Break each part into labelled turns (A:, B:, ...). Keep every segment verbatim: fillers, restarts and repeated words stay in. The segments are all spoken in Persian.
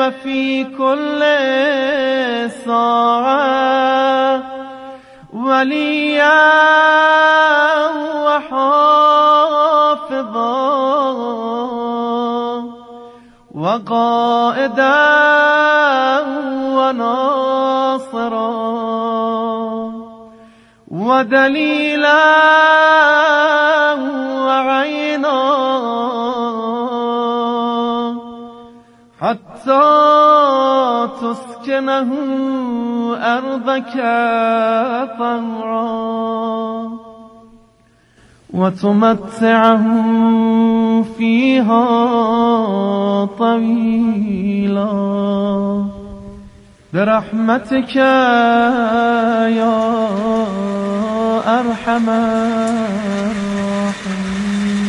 A: وفي كل ساعة وليا وحافظا وقائدا وناصرا ودليلا وعينا حتى تسكنه أرضك طوعا وتمتعه فيها طويلا برحمتك يا أرحم الراحمين.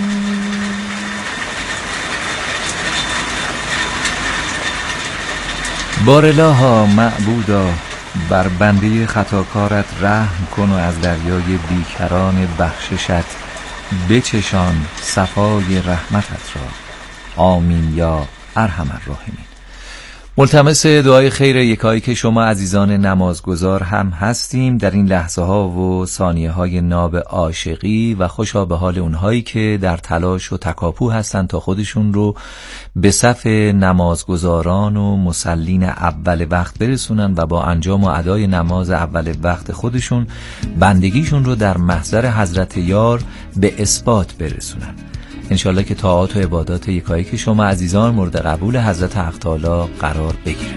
B: بارالها معبودا بر بنده خطاکارت رحم کن و از دریای بیکران بخششت بچشان صفای رحمتت را. آمین یا ارحم الراحمین. ملتمس دعای خیر یکایی که شما عزیزان نمازگزار هم هستیم در این لحظه ها و ثانیه های ناب عاشقی و خوشا به حال اونهایی که در تلاش و تکاپو هستن تا خودشون رو به صف نمازگزاران و مصلین اول وقت برسونن و با انجام و ادای نماز اول وقت خودشون بندگیشون رو در محضر حضرت یار به اثبات برسونن. انشالله که طاعات و عبادات یکایی که شما عزیزان مورد قبول حضرت حق تعالی قرار بگیره.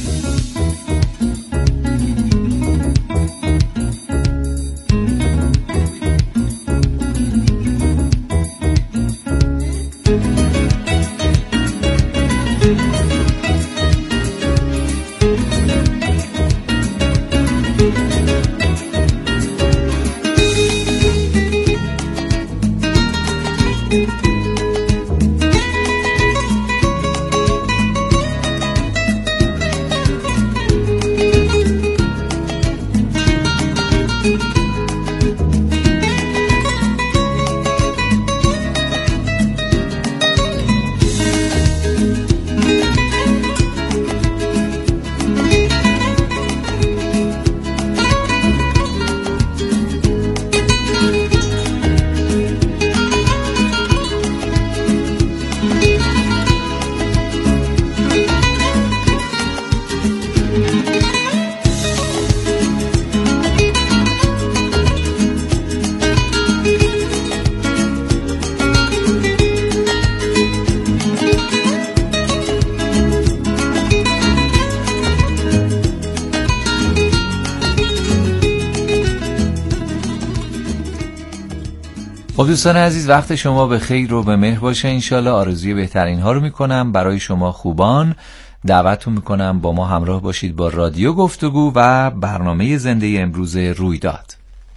B: خب دوستان عزیز، وقت شما به خیر و به مهر باشه. انشالله آرزوی بهترین ها رو میکنم برای شما خوبان. دعوتتون میکنم با ما همراه باشید با رادیو گفتگو و برنامه زنده امروز رویداد.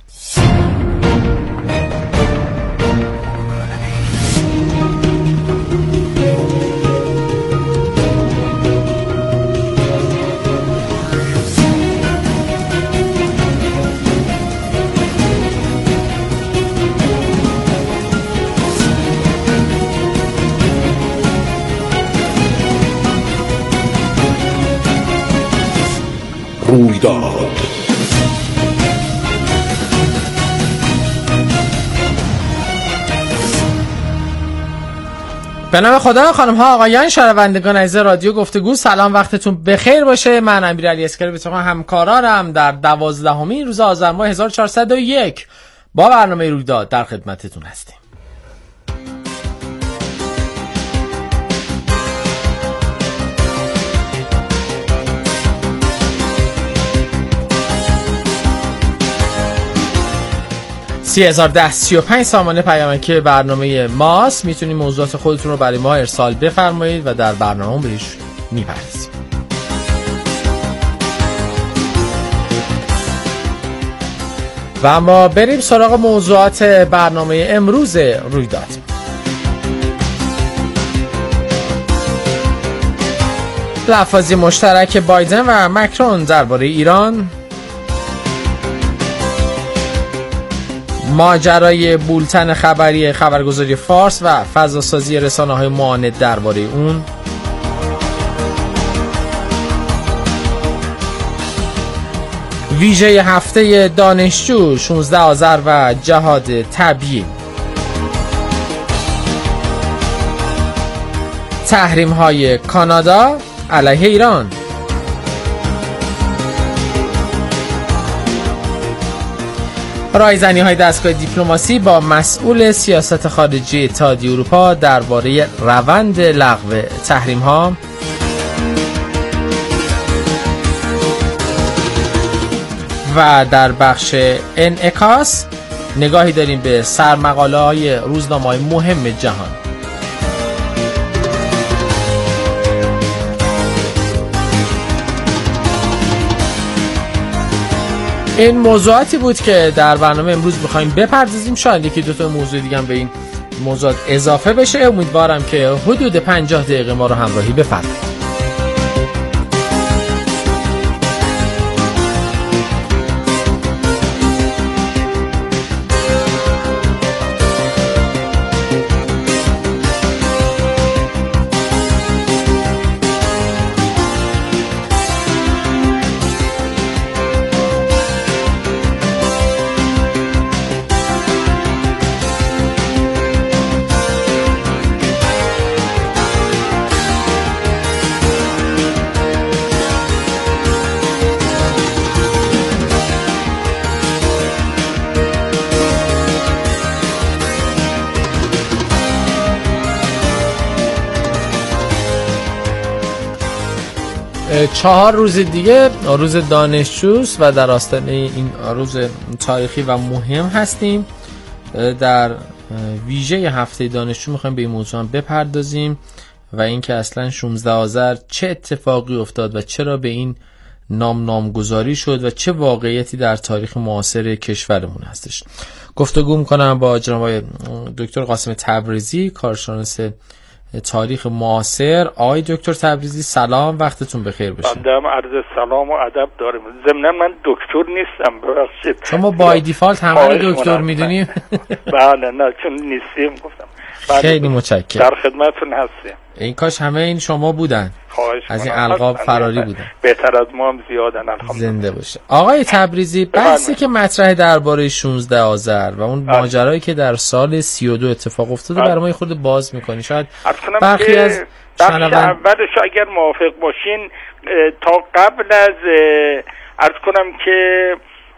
C: رویداد
D: به نام خدا. خانم ها آقایان شنوندگان عزیز رادیو گفتگو، سلام، وقتتون بخیر باشه. من امیرعلی اسکری به طور همکارانم در دوازدهمین روز آذر ماه هزار و چهارصد و یک با برنامه رویداد در خدمتتون هستیم. سی هزار و ده سی و پنج سامانه پیامکی برنامه ماست. میتونید موضوعات خودتون رو برای ما ارسال بفرمایید و در برنامه بهش میپردازیم. و اما بریم سراغ موضوعات برنامه امروز رویداد. لفاظی مشترک بایدن و مکرون درباره ایران، ماجرای بولتن خبری خبرگزاری فارس و فضاسازی رسانه‌های معاند درباره اون، ویژه هفته دانشجو شانزده آذر و جهاد طبیعی. تحریم های کانادا علیه ایران. رایزنی های دستگاه دیپلماسی با مسئول سیاست خارجی اتحادیه اروپا درباره روند لغو تحریم ها. و در بخش انعکاس نگاهی داریم به سرمقاله های روزنامه‌های مهم جهان. این موضوعاتی بود که در برنامه امروز می‌خوایم بپردازیم. شاید یکی دو تا موضوع دیگه هم به این موضوعات اضافه بشه. امیدوارم که حدود پنجاه دقیقه ما رو همراهی بفرمایید. چهار روز دیگه روز دانشجوست و در آستانه این روز تاریخی و مهم هستیم. در ویژه هفته دانشجو میخوایم به این موضوع هم بپردازیم و اینکه اصلا شانزده آذر چه اتفاقی افتاد و چرا به این نام نامگذاری شد و چه واقعیتی در تاریخ معاصر کشورمون هستش. گفتگو میکنم با جناب دکتر قاسم تبریزی، کارشناس تاریخ معاصر. آقای دکتر تبریزی سلام، وقتتون بخیر باشه.
E: بنده هم عرض سلام و ادب دارم. ضمن من دکتر نیستم، ببخشید.
D: شما بای دیفالت همه دکتر میدونیم.
E: بله نه چون نیستیم گفتم.
D: خیلی متشکرم.
E: در خدمتتون هستیم.
D: این کاش همه این شما بودن. از این القاب فراری بودن.
E: بهتر از ما هم زیادن الحمدلله.
D: زنده باشه. آقای تبریزی، بحثی که مطرح درباره شانزده آذر و اون ماجرایی که در سال سی و دو اتفاق افتاده برای ما خود باز می‌کنی. شاید برخی از
E: شنوندگان اولش اگر موافق باشین تا قبل از عرض کنم که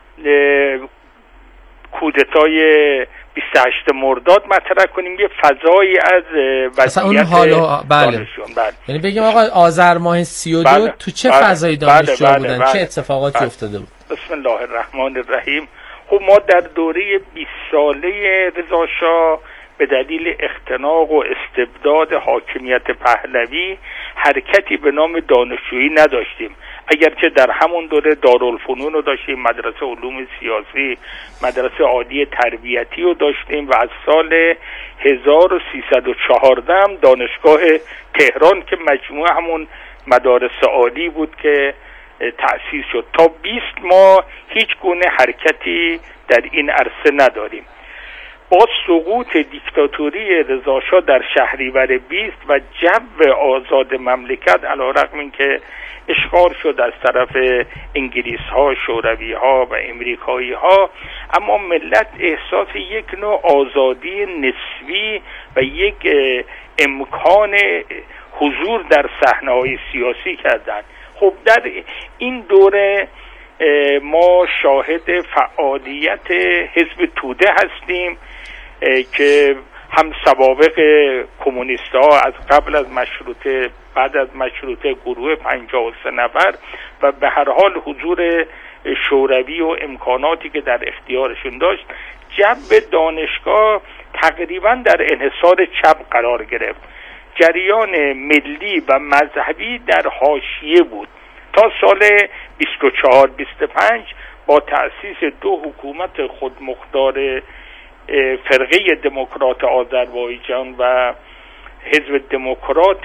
E: کودتای بیست و هشتم مرداد مطرح کنیم یه فضایی از وضعیت دانشجویان. بله.
D: یعنی بگیم آقا آذر ماه سی و دو بله. تو چه بله. فضایی دانشجو بله. بودن؟ بله. چه اتفاقاتی بله. افتاده بود؟
E: بسم الله الرحمن الرحیم. خب ما در دوره بیست ساله رضا شاه به دلیل اختناق و استبداد حاکمیت پهلوی حرکتی به نام دانشجویی نداشتیم. اگرچه در همون دوره دارالفنون رو داشتیم، مدرسه علوم سیاسی، مدرسه عالی تربیتی رو داشتیم و از سال هزار و سیصد و چهارده هم دانشگاه تهران که مجموعه همون مدارس عالی بود که تأسیس شد. تا بیست ماه هیچ گونه حرکتی در این عرصه نداریم. با سقوط دیکتاتوری رضا شاه در شهریور بیست و جو آزاد مملکت، علیرغم اینکه اشغال شد از طرف انگلیس ها، شوروی ها و امریکایی ها، اما ملت احساس یک نوع آزادی نسبی و یک امکان حضور در صحنه های سیاسی کردند. خب در این دوره ما شاهد فعالیت حزب توده هستیم که هم سوابق کمونیست ها از قبل از مشروطه، بعد از مشروطه گروه پنجاه و سه نفر و به هر حال حضور شوروی و امکاناتی که در اختیارشون داشت، جو دانشگاه تقریبا در انحصار چپ قرار گرفت. جریان ملی و مذهبی در حاشیه بود تا سال بیست و چهار بیست و پنج با تأسیس دو حکومت خودمختار فرقه دموکرات آذربایجان و حزب دموکرات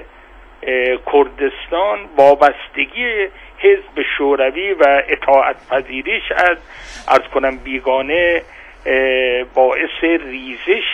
E: کردستان، وابستگی حزب شوروی و اطاعت پذیریش از عرض کنم بیگانه باعث ریزش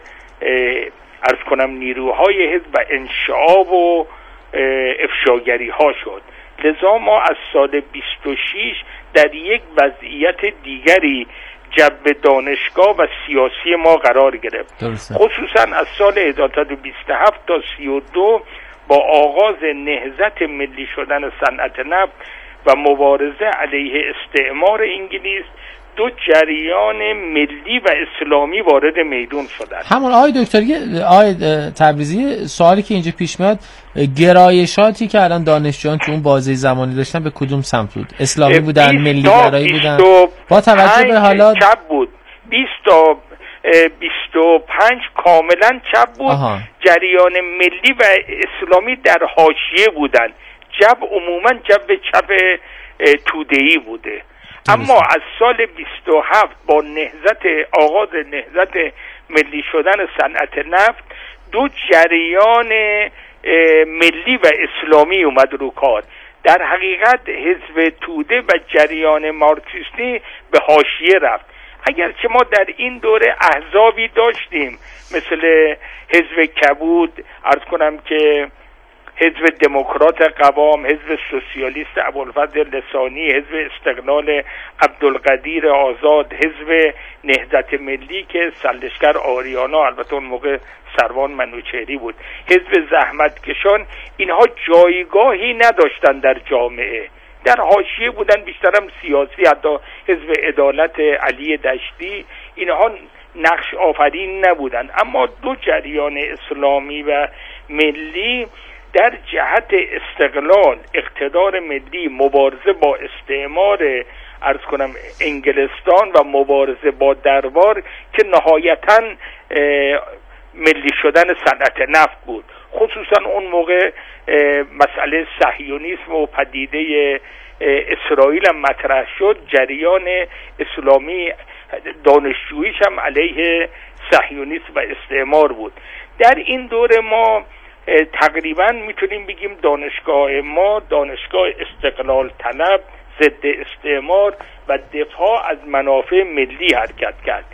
E: عرض کنم نیروهای حزب و انشعاب و افشاگری ها شد. لذا ما از سال بیست و شش در یک وضعیت دیگری جو دانشگاه و سیاسی ما قرار گرفت.
D: درسته.
E: خصوصا از سال هزار و سیصد و بیست و هفت تا سی و دو با آغاز نهضت ملی شدن صنعت نفت و مبارزه علیه استعمار انگلیس، دو جریان ملی و اسلامی وارد میدون شدند.
D: همون آقای دکتری، آقای تبریزی، سوالی که اینجا پیش میاد، گرایشاتی که الان دانشجویان تو اون بازه زمانی داشتن به کدوم سمت بود؟ اسلامی بودن، ملی گرایی بودن؟ با توجه به حالا
E: چپ بود. بیست تا بیست و پنج کاملا چپ بود. آها. جریان ملی و اسلامی در حاشیه بودن. جو عموما جو چپ توده‌ای بوده. اما از سال بیست و هفت با نهضت آغاز نهضت ملی شدن صنعت نفت، دو جریان ملی و اسلامی اومد رو کار. در حقیقت حزب توده و جریان مارکسیستی به حاشیه رفت. اگرچه ما در این دوره احزابی داشتیم مثل حزب کبود، عرض کنم که حزب دموکرات قوام، حزب سوسیالیست ابوالفضل لسانی، حزب استقلال عبدالقدیر آزاد، حزب نهضت ملی که سرلشکر آریانا، البته اون موقع سروان منوچهری بود، حزب زحمتکشان، اینها جایگاهی نداشتن در جامعه، در حاشیه بودن، بیشترم سیاسی. حتی حزب عدالت علی دشتی، اینها نقش آفرین نبودن. اما دو جریان اسلامی و ملی در جهت استقلال، اقتدار ملی، مبارزه با استعمار عرض کنم انگلستان و مبارزه با دربار که نهایتاً ملی شدن صنعت نفت بود. خصوصا اون موقع مسئله صهیونیسم و پدیده اسرائیل هم مطرح شد. جریان اسلامی دانشجوییش هم علیه صهیونیسم و استعمار بود. در این دوره ما تقریبا میتونیم بگیم دانشگاه ما دانشگاه استقلال طلب، ضد استعمار و دفاع از منافع ملی حرکت کرد.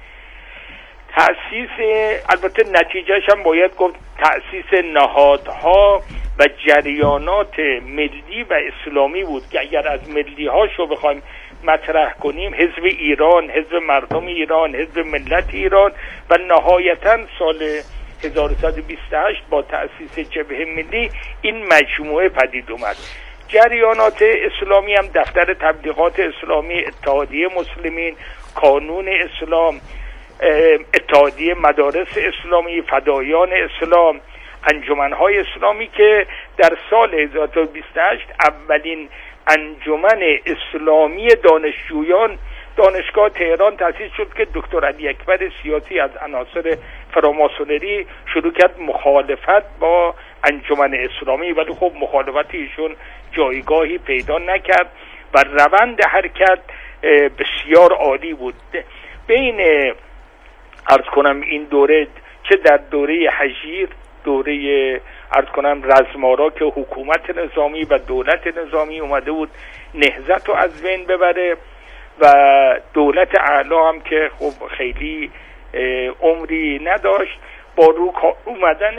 E: تأسیس، البته نتیجهش هم باید گفت، تأسیس نهادها و جریانات ملی و اسلامی بود که اگر از ملی هاشو بخوایم مطرح کنیم، حزب ایران، حزب مردم ایران، حزب ملت ایران و نهایتاً سال هزار و سیصد و بیست و هشت با تأسیس جبهه ملی این مجموعه پدید اومد. جریانات اسلامی هم دفتر تبلیغات اسلامی، اتحادیه مسلمین، کانون اسلام، اتحادیه مدارس اسلامی، فدایان اسلام، انجمنهای اسلامی که در سال هزار و سیصد و بیست و هشت اولین انجمن اسلامی دانشجویان دانشگاه تهران تأسیس شد که دکتر علی اکبر سیاسی از عناصر فراماسونری شروع کرد مخالفت با انجمن اسلامی، ولی خب مخالفت ایشون جایگاهی پیدا نکرد و روند حرکت بسیار عالی بود. بین عرض کنم این دوره، چه در دوره هژیر، دوره عرض کنم رزمارا که حکومت نظامی و دولت نظامی اومده بود نهضت رو از بین ببره و دولت اعلی هم که خب خیلی عمری نداشت، با رو کار اومدن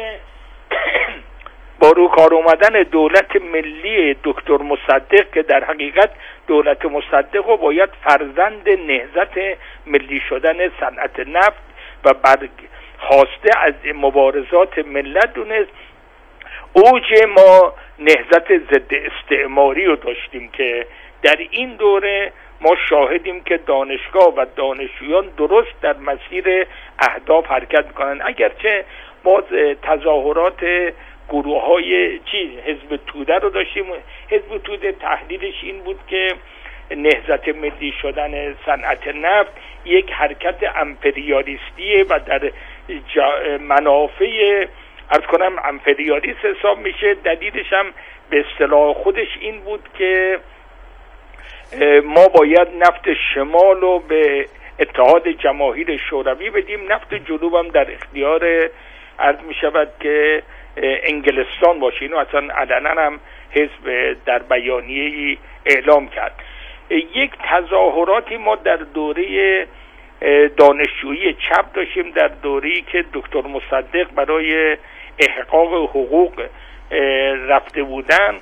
E: با رو کار اومدن دولت ملی دکتر مصدق که در حقیقت دولت مصدق رو باید فرزند نهضت ملی شدن صنعت نفت و برخواسته از مبارزات ملت دونست، اوج ما نهضت ضد استعماری رو داشتیم که در این دوره ما شاهدیم که دانشگاه و دانشجویان درست در مسیر اهداف حرکت میکنن. اگرچه ما تظاهرات گروه های چیز حزب توده رو داشتیم، حزب توده تحلیلش این بود که نهضت ملی شدن صنعت نفت یک حرکت امپریالیستیه و در منافع عرض کنم امپریالیست حساب میشه. دلیلش هم به اصطلاح خودش این بود که ما باید نفت شمال رو به اتحاد جماهیر شوروی بدیم، نفت جنوب هم در اختیار عرض می شود که انگلستان باشه. اینو اصلا علنا هم حزب در بیانیه‌ای اعلام کرد. یک تظاهراتی ما در دوره دانشجویی چپ داشتیم، در دوره‌ای که دکتر مصدق برای احقاق حقوق رفته بودن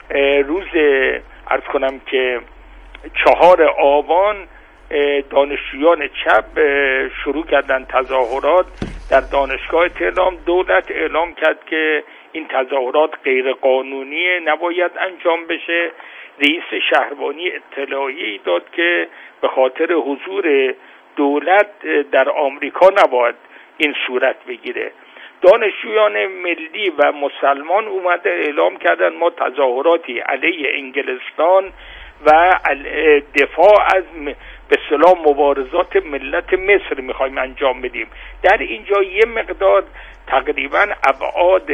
E: روز عرض کنم که چهار آبان دانشجویان چپ شروع کردن تظاهرات در دانشگاه تهران. دولت اعلام کرد که این تظاهرات غیر قانونیه، نباید انجام بشه. رئیس شهربانی اطلاعیه‌ای داد که به خاطر حضور دولت در آمریکا نباید این صورت بگیره. دانشجویان ملی و مسلمان اومده اعلام کردن ما تظاهراتی علیه انگلستان و دفاع از به اصطلاح مبارزات ملت مصر میخوایم انجام بدیم. در اینجا یه مقدار تقریبا ابعاد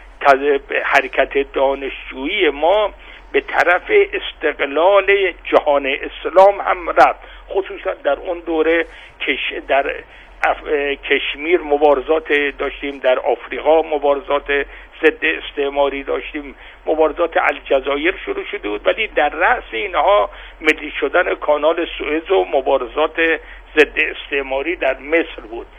E: حرکت دانشجویی ما به طرف استقلال جهان اسلام هم رفت، خصوصا در اون دوره کش در اف... کشمیر مبارزات داشتیم، در آفریقا مبارزات ضد استعماری داشتیم، مبارزات الجزایر شروع شده بود، ولی در رأس اینها ملی شدن کانال سوئز و مبارزات ضد استعماری در مصر بود.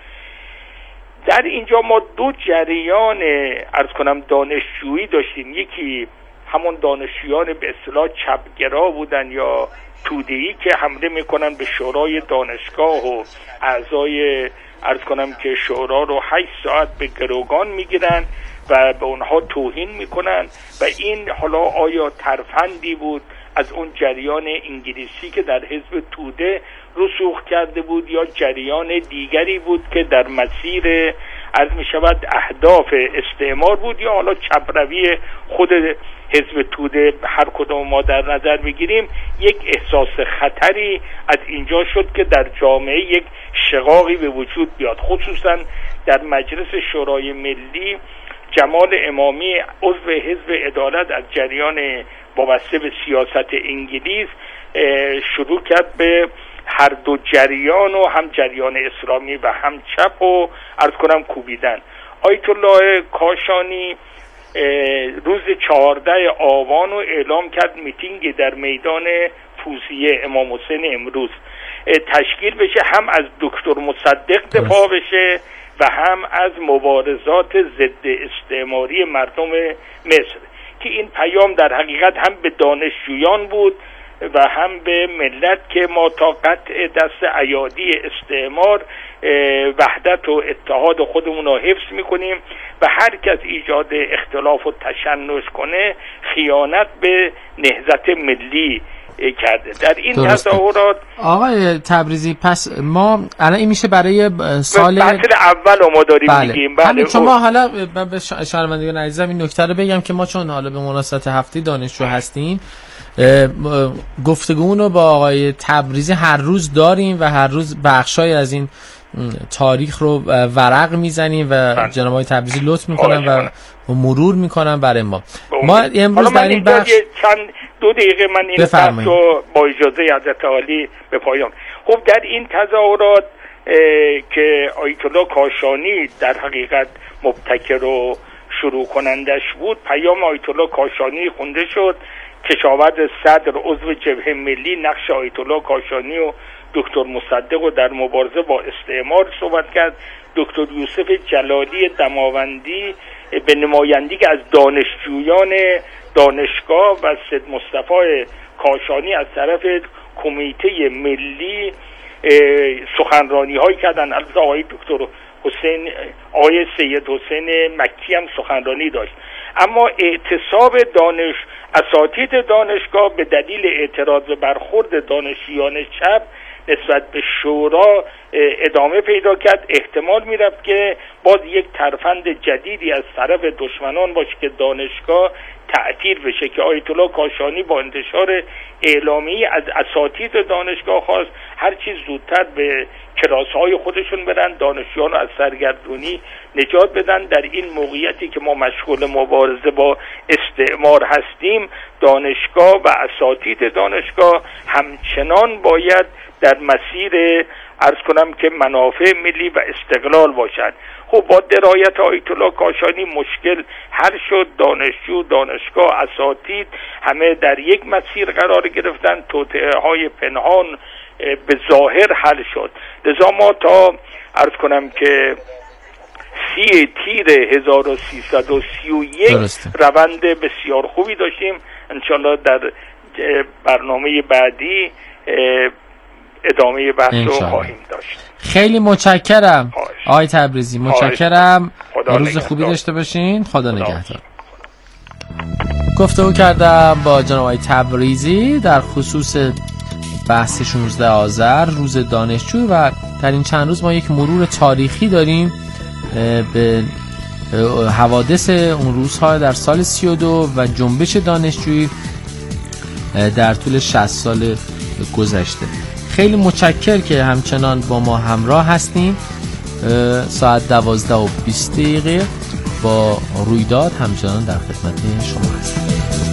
E: در اینجا ما دو جریان عرض کنم دانشجویی داشتیم، یکی همون دانشجویان به اصطلاح چپگرا بودن یا توده‌ای که حمله میکنن به شورای دانشگاه و اعضای عرض کنم که شورا رو هشت ساعت به گروگان میگیرن و به اونها توهین میکنن و این حالا آیا ترفندی بود از اون جریان انگلیسی که در حزب توده رسوخ کرده بود یا جریان دیگری بود که در مسیر عرض می شود اهداف استعمار بود یا حالا چپروی خود حزب توده؟ هر کدوم ما در نظر بگیریم یک احساس خطری از اینجا شد که در جامعه یک شقاقی به وجود بیاد، خصوصا در مجلس شورای ملی. جمال امامی عضو حزب عدالت از جریان وابسته به سیاست انگلیس شروع کرد به هر دو جریان و هم جریان اسلامی و هم چپ و عرض کنم کوبیدن. آیت الله کاشانی روز چهارده آبان رو اعلام کرد میتینگ در میدان فوزیه امام حسین امروز تشکیل بشه، هم از دکتر مصدق دفاع بشه و هم از مبارزات ضد استعماری مردم مصر، که این پیام در حقیقت هم به دانشجویان بود و هم به ملت که ما تا قطع دست ایادی استعمار وحدت و اتحاد خودمون رو حفظ میکنیم و هر کس ایجاد اختلاف و تشنج کنه خیانت به نهضت ملی کرده. در این تظاهرات
D: آقای تبریزی پس ما الان این میشه برای سال
E: فصل اول ما داریم
D: بله.
E: میگیم. بله
D: چون ما حالا به شنوندگان عزیزم این نکته رو بگم که ما چون حالا به مناسبت هفته دانشجو هستیم گفتگومون رو با آقای تبریزی هر روز داریم و هر روز بخشای از این تاریخ رو ورق میزنیم و جناب آقای تبریزی لطف میکنن و مرور میکنن برای ما. ما امروز در این بخش
E: چند دو دقیقه من این بحث رو با اجازه حضرت عالی به پایان. خب در این تظاهرات که آیت الله کاشانی در حقیقت مبتکر و شروع کنندش بود، پیام آیت الله کاشانی خونده شد. کشاورز صدر عضو جبهه ملی نقش آیت الله کاشانی و دکتر مصدق و در مبارزه با استعمار صحبت کرد. دکتر یوسف جلالی دماوندی به نمایندگی از دانشجویان دانشگاه و سید مصطفی کاشانی از طرف کمیته ملی سخنرانی هایی کردن. البته آقای دکتر حسین آقای سید حسین مکی هم سخنرانی داشت، اما اعتصاب دانش اساتید دانشگاه به دلیل اعتراض برخورد دانشجویان چپ نسبت به شورا ادامه پیدا کرد. احتمال میرفت که باز یک ترفند جدیدی از طرف دشمنان باشه که دانشگاه تعطیل بشه، که آیت الله کاشانی با انتشار اعلامیه از اساتید دانشگاه خواست هر چیز زودتر به کلاس‌های خودشون برن، دانشجویان از سرگردونی نجات بدن. در این موقعیتی که ما مشغول مبارزه با استعمار هستیم، دانشگاه و اساتید دانشگاه همچنان باید در مسیر عرض کنم که منافع ملی و استقلال باشد. خب با درایت آیت الله کاشانی مشکل حل شد، دانشجو، دانشگاه، اساتید همه در یک مسیر قرار گرفتن، توطئه‌های پنهان به ظاهر حل شد. لذا ما تا عرض کنم که سی تیر هزار و سیصد و سی و یک روند بسیار خوبی داشتیم. انشالله در برنامه بعدی ادامه بحث رو خواهیم داشت.
D: خیلی متشکرم آقای تبریزی، متشکرم. روز خوبی داشته باشین. خدا نگهدار. گفتگو کردم با جناب آقای تبریزی در خصوص بحث شانزده آذر روز دانشجو و در این چند روز ما یک مرور تاریخی داریم به حوادث اون روزها در سال سی و دو و جنبش دانشجویی در طول شصت سال گذشته. خیلی متشکر که همچنان با ما همراه هستیم. ساعت دوازده و بیست دقیقه با رویداد همچنان در خدمت شما هستیم.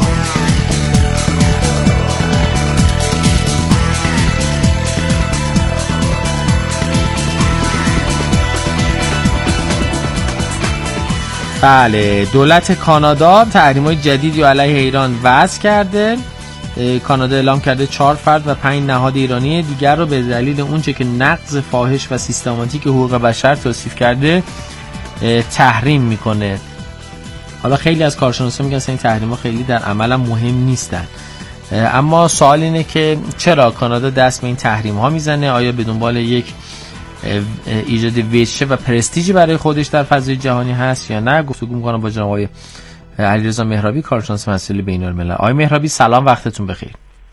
D: بله، دولت کانادا تحریم‌های جدیدی علیه ایران وضع کرده. کانادا اعلام کرده چهار فرد و پنج نهاد ایرانی دیگر رو به دلیل اونچه که نقض فاحش و سیستماتیک حقوق بشر توصیف کرده تحریم میکنه. حالا خیلی از کارشناسان میگن این تحریم‌ها خیلی در عمل هم مهم نیستن، اما سوال اینه که چرا کانادا دست به این تحریم‌ها میزنه؟ آیا به دنبال یک ایجاد وجه و پرستیژی برای خودش در فضای جهانی هست یا نه؟ گفتگو می‌کنم با جناب آقای علیرضا مهرابی، کارشناس مسائل بین‌الملل. آقای مهرابی سلام، وقتتون بخیر.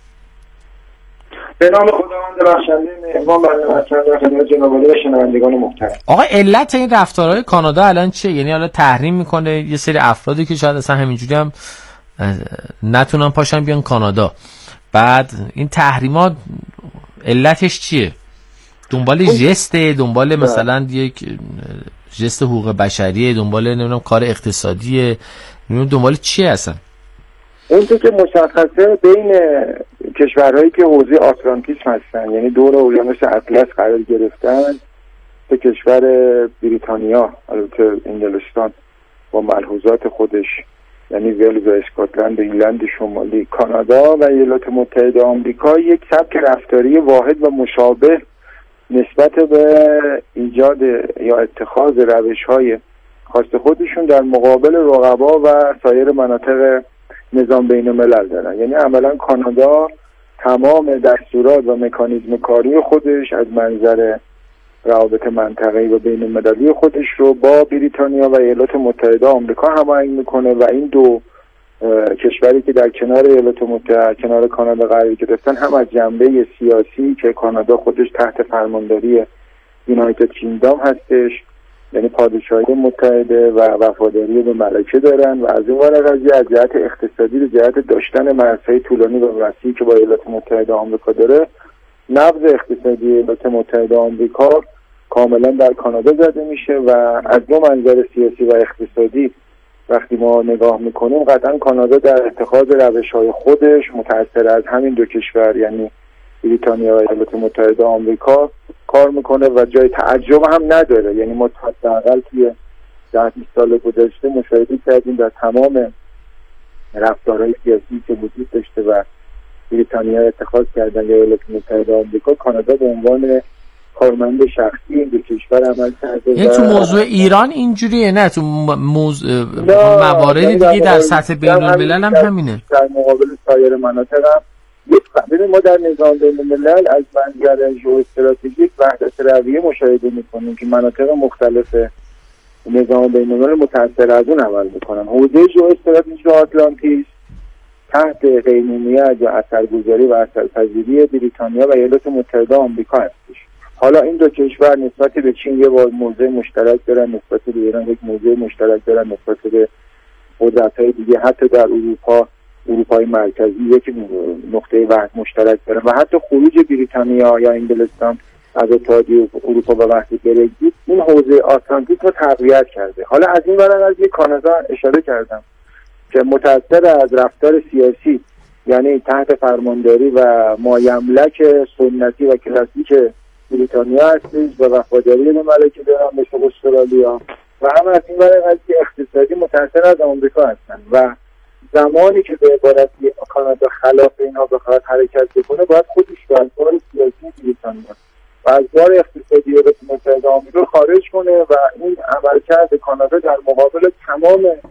F: به نام خداوند بخشنده مهربان برای مطلب خدمت جناب عالی و شنوندگان محترم.
D: آقا علت این رفتارهای کانادا الان چیه؟ یعنی حالا تحریم میکنه یه سری افرادی که شاید اصلا همینجوری هم نتونن پاشن بیان کانادا، بعد این تحریمات علتش چیه؟ دنبال ژسته، دنبال مثلا یک ژست حقوق بشریه، دنبال نمیدونم کار اقتصادیه، نمیدونم دنبال چیه اصلا؟
F: اون که مشخصه بین کشورهایی که حوزه آتلانتیک هستن، یعنی دور اقیانوس اطلس قرار گرفتن، به کشور بریتانیا، البته انگلستان با ملحوظات خودش، یعنی ولز و اسکاتلند، ایرلند شمالی، کانادا و ایالات متحده آمریکا، یک سبک رفتاری واحد و مشابه نسبت به ایجاد یا اتخاذ روش‌های خاص خودشون در مقابل رقبا و سایر مناطق نظام بین الملل دارن. یعنی عملا کانادا تمام دستورات و مکانیزم کاری خودش از منظر روابط منطقه‌ای و بین المللی خودش رو با بریتانیا و ایالات متحده آمریکا هماهنگ میکنه و این دو کشوری که در کنار ایالات متحده کنار کانادا قرار گرفتن هم از جنبه سیاسی که کانادا خودش تحت فرمانداری یونایتد کینگدام هستش، یعنی پادشاهی متحده و وفاداری به ملکه دارن، و از این ور قضیه از جهت اقتصادی به جهت داشتن مرزهای طولانی و وسیعی که با ایالات متحده آمریکا داره، نبض اقتصادی ایالات متحده آمریکا کاملا در کانادا زده میشه و از دو منظر سیاسی و اقتصادی وقتی ما نگاه میکنیم قطعا کانادا در اتخاذ روش‌های خودش متأثر از همین دو کشور یعنی بریتانیا و ایالات متحده آمریکا کار میکنه و جای تعجب هم نداره. یعنی ما حداقل توی ده بیست سال گذشته مشاهده کردیم در تمام رفتارهای سیاسی که وجود داشته و بریتانیا اتخاذ کردن یا ایالات متحده آمریکا، کانادا به عنوان کارمند شخصی این دو کشور عمل کرده.
D: یعنی تو موضوع ایران اینجوریه؟ نه تو موضوع موارد دیگه در سطح بین الملل هم همینه.
F: در مقابل سایر مناطق هم ببین ما در نظام بین الملل از منظر ژئواستراتژیک وحدت رویه مشاهده میکنیم که مناطق مختلف نظام بین الملل متأثر از اون عمل میکنن. حوزه ژئواستراتژیک آتلانتیک تحت قیمومیت یا اثرگذاری و اثرپذیری بریتانیا و ایالات متحده آمریکا هستش. حالا این دو کشور نسبت به چین یه موضع مشترک دارن، نسبت به ایران یک موضع مشترک دارن، نسبت به قدرت‌های دیگه حتی در اروپا، اروپای مرکزی یک نقطه وحد مشترک دارن و حتی خروج بریتانیا یا انگلستان از اتحادیه اروپا و وقتی برگزیت این حوزه آتلانتیک رو تقویت کرده. حالا از این ور از یک کانادا اشاره کردم که متأثر از رفتار سیاسی، یعنی تحت فرمانداری و مایملک سنتی و کلاسیک بریتانیا هستش و وفاداری به ملکه دارن مثل استرالیا، و هم از این ور از اقتصادی متأثر از آمریکا هستن و زمانی که به عبارتی کانادا خلاف اینها بخواد حرکت بکنه باید خودش رو از بار سیاسی بریتانیا و از بار اقتصادی ایالات متحده آمریکا خارج کنه و این عملکرد کانادا در مقابل تمام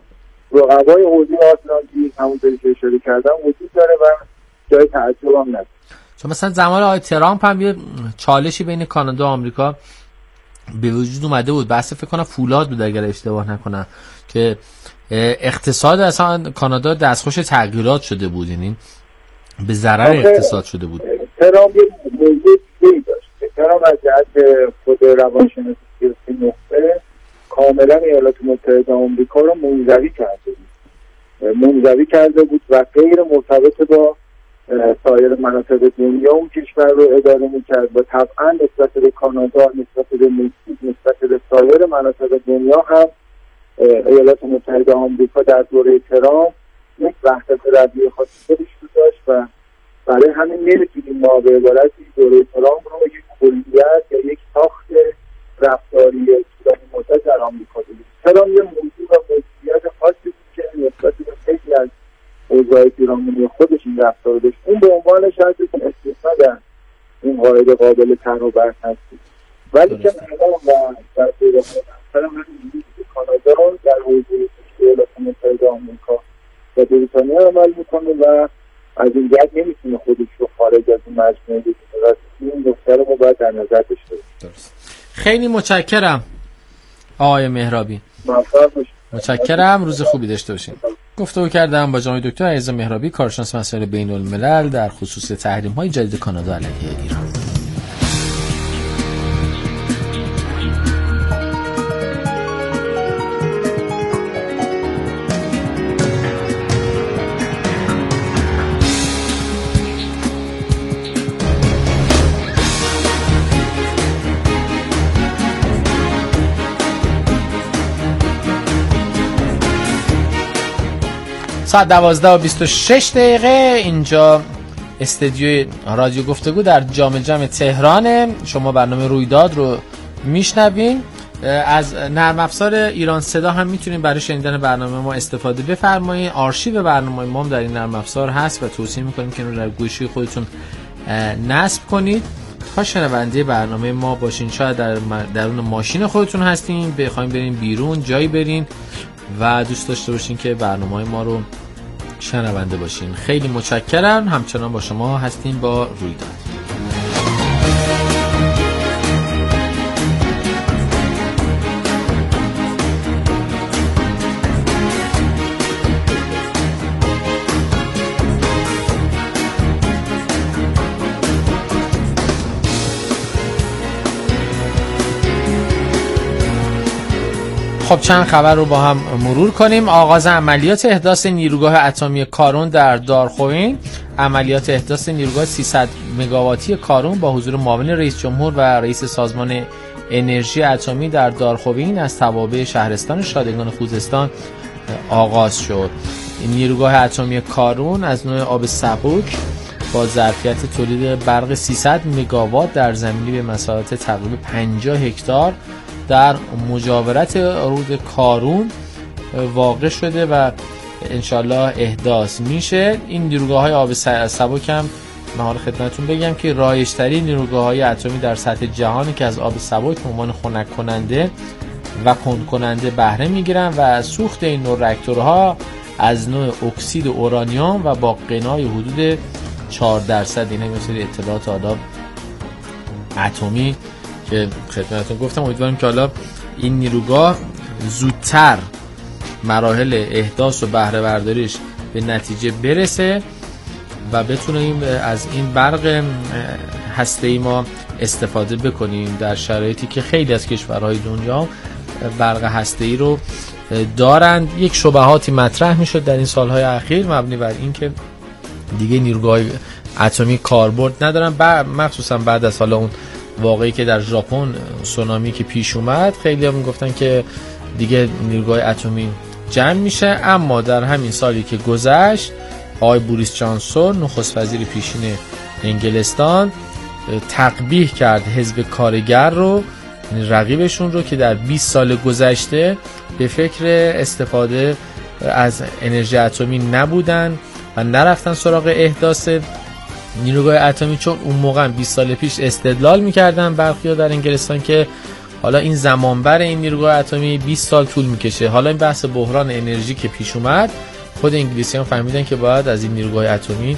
F: رقبای حوزه آتلانتیک همونطوری که اشاره کردم وجود داره و جای تعجب هم نداره.
D: چون مثلا زمان آقای ترامپ هم یه چالشی بین کانادا و آمریکا به وجود اومده بود، بحث فکر کنم فولاد بود اگر اشتباه نکنم، که اقتصاد اصلا کانادا دستخوش تغییرات شده بود، یعنی به ضرر اقتصاد شده بود.
F: ترامپ یه موضوع دیگه داشت. ترامپ از جهت خود روانشناسی سیاسی نقطه کاملا ایالات متحده آمریکا رو منزوی کرده بود منزوی کرده بود و غیر مرتبط با سایر مناطق دنیا اون کشور رو اداره میکرد و طبعا نسبت به کانادا، نسبت به مکزیک، نسبت به سایر مناطق دنیا هم ایالات متحده آمریکا در دوره ترامپ یک وحدت رویه خاصی خودش رو داشت و برای همین نمیتونیم ما به عبارتی دوره ترامپ رو یک کلیت یا یک ساخت رفتاری طولانی مدت در آمریکا داریم. ترامپ یه موضوع و موضوعیت خاصی بود که نسبت به خیلی از اوضاع پیرامونی خودش این رفتار داشت. اون به عنوان شاید که استثنا در این قاعده قابل طرح و بررسی است. ولی که الان و در دوره مثلا من می‌بینم که کانادا در حوزه ایالات متحده آمریکا و بریتانیا عمل میکنه و از این جهت نمیتونه خودش رو خارج از این مجموعه بگیره و این نکته رو باید در نظر داشته باشیم.
D: خیلی متشکرم آقای مهرابی.
F: موفق باشید.
D: متشکرم، روز خوبی داشته باشین. گفتگو کردم با جناب دکتر علیرضا مهرابی، کارشناس مسائل بین الملل در خصوص تحریم‌های جدید کانادا علیه ایران. ساعت دوازده و بیست و شش دقیقه اینجا استدیوی رادیو گفتگو در جام جم تهرانه. شما برنامه رویداد رو میشنوین. از نرم افزار ایران صدا هم میتونین برای شنیدن برنامه ما استفاده بفرمایید. آرشیو برنامه ما هم در این نرم افزار هست و توصیه میکنیم که اون رو در گوشی خودتون نصب کنید تا شنونده برنامه ما باشین. شاید در درون ماشین خودتون هستین، بخواید برین بیرون، جایی برین و دوست داشته باشین که برنامه‌های ما رو شنونده باشین. خیلی متشکرم. همچنان با شما هستیم با رویداد. خب چند خبر رو با هم مرور کنیم. آغاز عملیات احداث نیروگاه اتمی کارون در دارخوین. عملیات احداث نیروگاه سیصد مگاواتی کارون با حضور معاون رئیس جمهور و رئیس سازمان انرژی اتمی در دارخوین از توابع شهرستان شادگان خوزستان آغاز شد. این نیروگاه اتمی کارون از نوع آب سبک با ظرفیت تولید برق سیصد مگاوات در زمینی به مساحت تقریبا پنجاه هکتار در مجاورت رود کارون واقع شده و انشالله احداث میشه. این نیروگاه های آب سبک هم من حالا خدمتتون بگم که رایج‌ترین نیروگاه های اتمی در سطح جهانی که از آب سبک به عنوان خنک کننده و کند کننده بهره میگیرن و سوخت این نوع راکتورها از نوع اکسید اورانیوم و با غنای حدود چهار درصد. اینه یه سری اطلاعات آداب اتمی که خدمتتون گفتم. امیدوارم که حالا این نیروگاه زودتر مراحل احداث و بهره برداریش به نتیجه برسه و بتونیم از این برق هسته‌ای ما استفاده بکنیم در شرایطی که خیلی از کشورهای دنیا برق هسته‌ای رو دارند. یک شبهاتی مطرح میشد در این سالهای اخیر مبنی بر این که دیگه نیروگاه اتمی کاربرد ندارن، مخصوصا بعد از حالا اون واقعی که در ژاپن سونامی که پیش اومد خیلی هم گفتن که دیگه نیروگاه اتمی جمع میشه. اما در همین سالی که گذشت آقای بوریس جانسون نخست وزیر پیشین انگلستان تقبیح کرد حزب کارگر رو، یعنی رقیبشون رو که در بیست سال گذشته به فکر استفاده از انرژی اتمی نبودن و نرفتن سراغ احداث نیروگاه اتمی، چون اون موقع بیست سال پیش استدلال میکردن برخی‌ها در انگلستان که حالا این زمانبر این نیروگاه اتمی بیست سال طول میکشه. حالا این بحث بحران انرژی که پیش اومد، خود انگلیسی‌ها فهمیدن که باید از این نیروگاه اتمی